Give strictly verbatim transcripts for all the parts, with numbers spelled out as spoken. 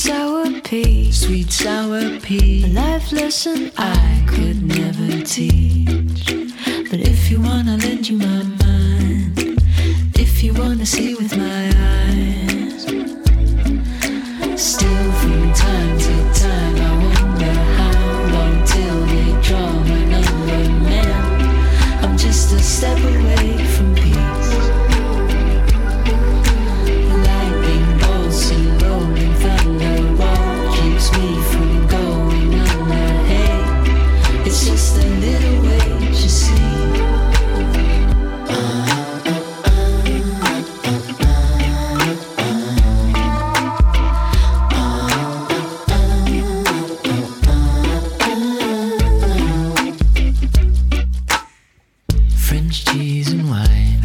sour pea, sweet sour pea, a life lesson I could never teach. But if you wanna lend you my mind, if you wanna see with my eyes, still from time to time I wonder how long till they draw my number. Man, I'm just a step away from peace. The lightning bolts and rolling thunder wall keeps me from going under. Hey, it's just a little way, you see. French cheese and wine,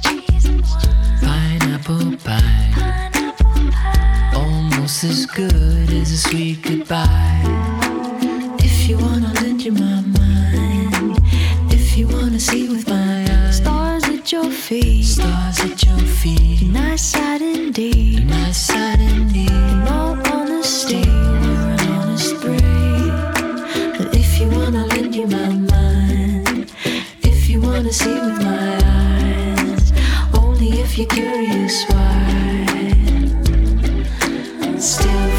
pineapple pie, almost as good as a sweet goodbye. If you wanna lend you my mind, if you wanna see with my eyes, stars at your feet, stars at your feet, nice sight indeed, nice sight indeed. In all honesty, you're an honest break. But if you wanna lend you my mind, if you wanna see with my eyes, only if you're curious why. Still